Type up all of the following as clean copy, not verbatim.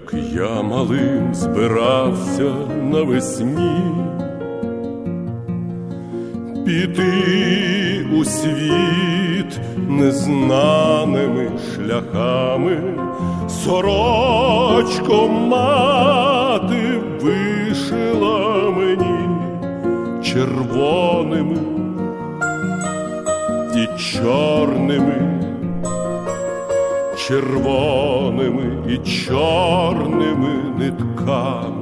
Як я малим збирався навесні піти у світ незнаними шляхами, сорочко мати вишила мені червоними і чорними, червоними і чорними нитками.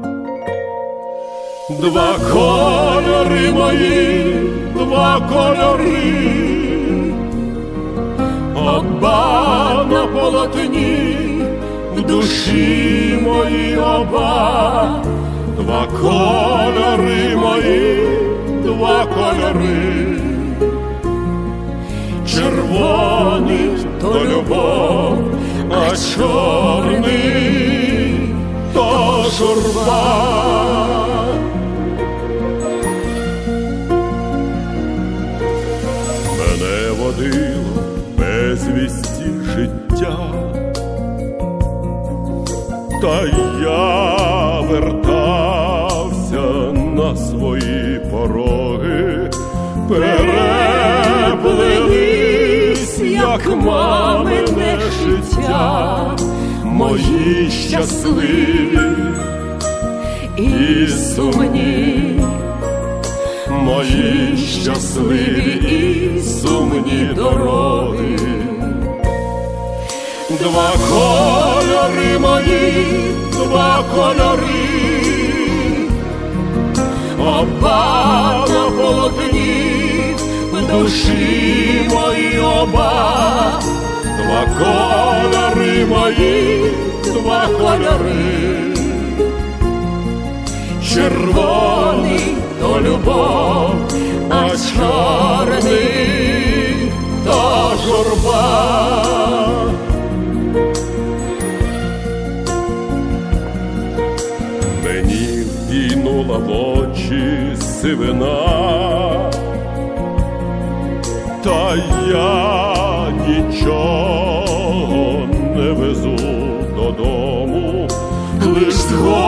Два кольори мої, два кольори, оба на полотні, в душі мої оба. Два кольори мої, два кольори, червоний то любов, а чорний то журба. Мене водило безвісті життя, та я вертався на свої пороги. Переплелись, як мамине життя, мої щасливі і сумні, мої щасливі і сумні дороги. Два кольори мої, два кольори, оба на полотні, в душі мої оба. Два кольори мої, два кольори, червоний то любов, а чорний то журба. Мені війнула в очі сивина, та я нічого не везу додому, лиш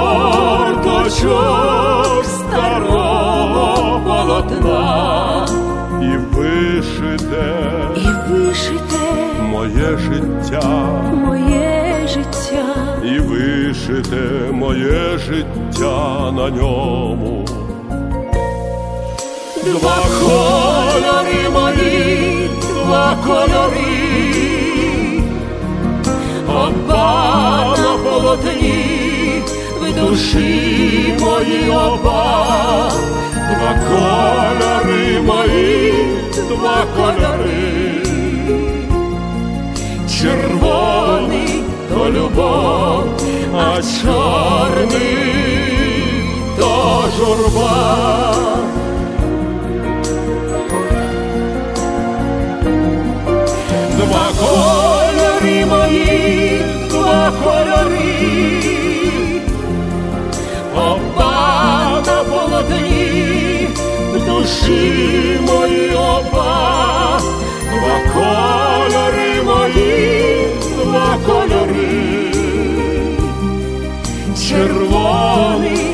горточок старого полотна. І вишите моє життя, і вишите моє життя на ньому. Два кольори мої, два кольори, оба на полотні, в душі мої оба. Два кольори мої, два кольори, червоний то любов, а чорний то журба. Два кольори мої, два кольори, оба на полотні, в душі мої оба. Два кольори мої, два кольори, червоний